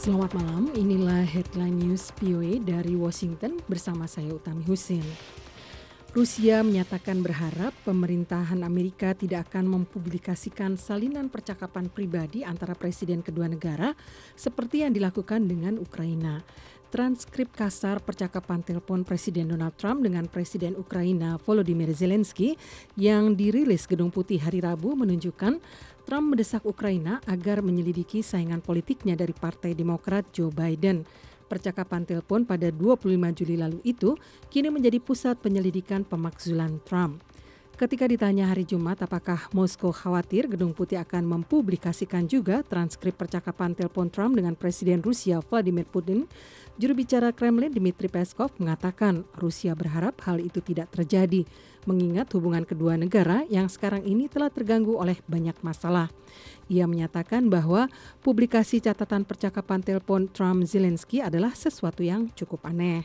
Selamat malam, inilah headline news VOA dari Washington bersama saya Utami Husin. Rusia menyatakan berharap pemerintahan Amerika tidak akan mempublikasikan salinan percakapan pribadi antara presiden kedua negara seperti yang dilakukan dengan Ukraina. Transkrip kasar percakapan telepon Presiden Donald Trump dengan Presiden Ukraina Volodymyr Zelensky yang dirilis Gedung Putih hari Rabu menunjukkan Trump mendesak Ukraina agar menyelidiki saingan politiknya dari Partai Demokrat Joe Biden. Percakapan telepon pada 25 Juli lalu itu kini menjadi pusat penyelidikan pemakzulan Trump. Ketika ditanya hari Jumat apakah Moskow khawatir Gedung Putih akan mempublikasikan juga transkrip percakapan telepon Trump dengan Presiden Rusia Vladimir Putin, juru bicara Kremlin Dmitry Peskov mengatakan Rusia berharap hal itu tidak terjadi, mengingat hubungan kedua negara yang sekarang ini telah terganggu oleh banyak masalah. Ia menyatakan bahwa publikasi catatan percakapan telepon Trump-Zelensky adalah sesuatu yang cukup aneh.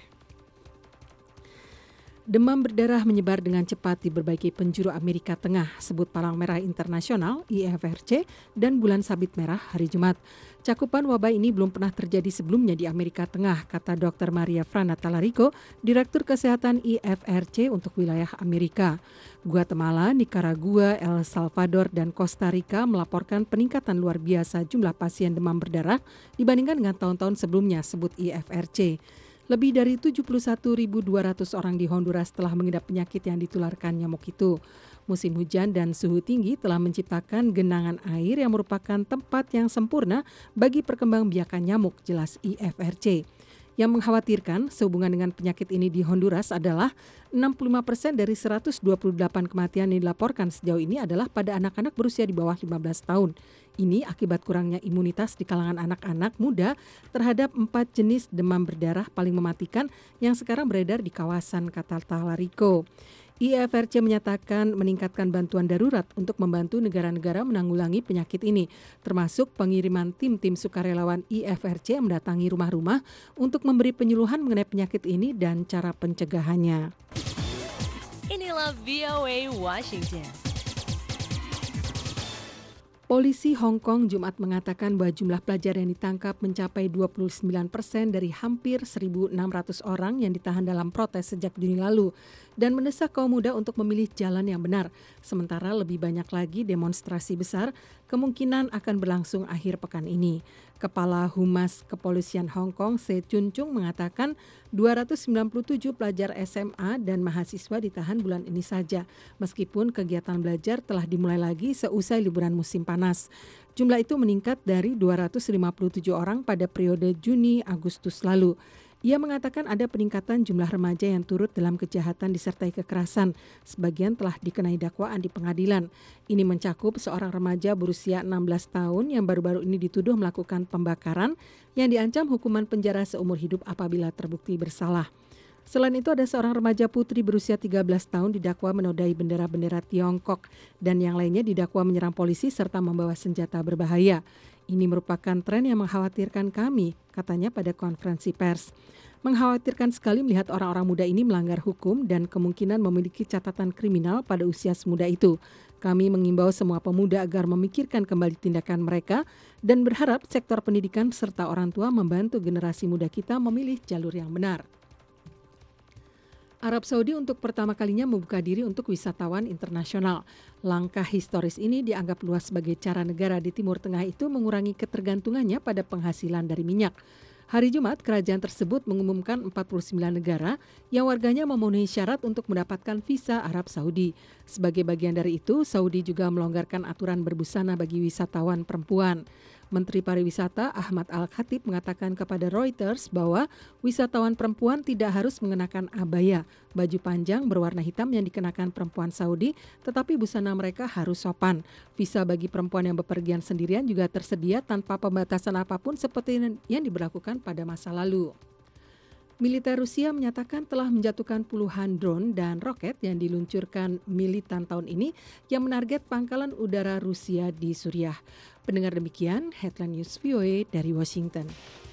Demam berdarah menyebar dengan cepat di berbagai penjuru Amerika Tengah, sebut Palang Merah Internasional (IFRC) dan Bulan Sabit Merah hari Jumat. Cakupan wabah ini belum pernah terjadi sebelumnya di Amerika Tengah, kata Dr. Maria Frana Talarico, Direktur Kesehatan IFRC untuk wilayah Amerika. Guatemala, Nicaragua, El Salvador, dan Costa Rica melaporkan peningkatan luar biasa jumlah pasien demam berdarah dibandingkan dengan tahun-tahun sebelumnya, sebut IFRC. Lebih dari 71.200 orang di Honduras telah mengidap penyakit yang ditularkan nyamuk itu. Musim hujan dan suhu tinggi telah menciptakan genangan air yang merupakan tempat yang sempurna bagi perkembangbiakan nyamuk, jelas IFRC. Yang mengkhawatirkan sehubungan dengan penyakit ini di Honduras adalah 65% dari 128 kematian yang dilaporkan sejauh ini adalah pada anak-anak berusia di bawah 15 tahun. Ini akibat kurangnya imunitas di kalangan anak-anak muda terhadap 4 jenis demam berdarah paling mematikan yang sekarang beredar di kawasan, kata Talarico. IFRC menyatakan meningkatkan bantuan darurat untuk membantu negara-negara menanggulangi penyakit ini, termasuk pengiriman tim-tim sukarelawan IFRC yang mendatangi rumah-rumah untuk memberi penyuluhan mengenai penyakit ini dan cara pencegahannya. Inilah VOA Washington. Polisi Hong Kong Jumat mengatakan bahwa jumlah pelajar yang ditangkap mencapai 29% dari hampir 1.600 orang yang ditahan dalam protes sejak Juni lalu dan mendesak kaum muda untuk memilih jalan yang benar. Sementara lebih banyak lagi demonstrasi besar kemungkinan akan berlangsung akhir pekan ini. Kepala Humas Kepolisian Hong Kong, Se Chun Chung, mengatakan 297 pelajar SMA dan mahasiswa ditahan bulan ini saja, meskipun kegiatan belajar telah dimulai lagi seusai liburan musim panas. Jumlah itu meningkat dari 257 orang pada periode Juni-Agustus lalu. Ia mengatakan ada peningkatan jumlah remaja yang turut dalam kejahatan disertai kekerasan. Sebagian telah dikenai dakwaan di pengadilan. Ini mencakup seorang remaja berusia 16 tahun yang baru-baru ini dituduh melakukan pembakaran yang diancam hukuman penjara seumur hidup apabila terbukti bersalah. Selain itu ada seorang remaja putri berusia 13 tahun didakwa menodai bendera-bendera Tiongkok dan yang lainnya didakwa menyerang polisi serta membawa senjata berbahaya. Ini merupakan tren yang mengkhawatirkan kami, katanya pada konferensi pers. Mengkhawatirkan sekali melihat orang-orang muda ini melanggar hukum dan kemungkinan memiliki catatan kriminal pada usia semuda itu. Kami mengimbau semua pemuda agar memikirkan kembali tindakan mereka dan berharap sektor pendidikan serta orang tua membantu generasi muda kita memilih jalur yang benar. Arab Saudi untuk pertama kalinya membuka diri untuk wisatawan internasional. Langkah historis ini dianggap luas sebagai cara negara di Timur Tengah itu mengurangi ketergantungannya pada penghasilan dari minyak. Hari Jumat, kerajaan tersebut mengumumkan 49 negara yang warganya memenuhi syarat untuk mendapatkan visa Arab Saudi. Sebagai bagian dari itu, Saudi juga melonggarkan aturan berbusana bagi wisatawan perempuan. Menteri Pariwisata Ahmad Al-Khatib mengatakan kepada Reuters bahwa wisatawan perempuan tidak harus mengenakan abaya, baju panjang berwarna hitam yang dikenakan perempuan Saudi, tetapi busana mereka harus sopan. Visa bagi perempuan yang bepergian sendirian juga tersedia tanpa pembatasan apapun seperti yang diberlakukan pada masa lalu. Militer Rusia menyatakan telah menjatuhkan puluhan drone dan roket yang diluncurkan militan tahun ini yang menarget pangkalan udara Rusia di Suriah. Pendengar demikian, Headline News VOA dari Washington.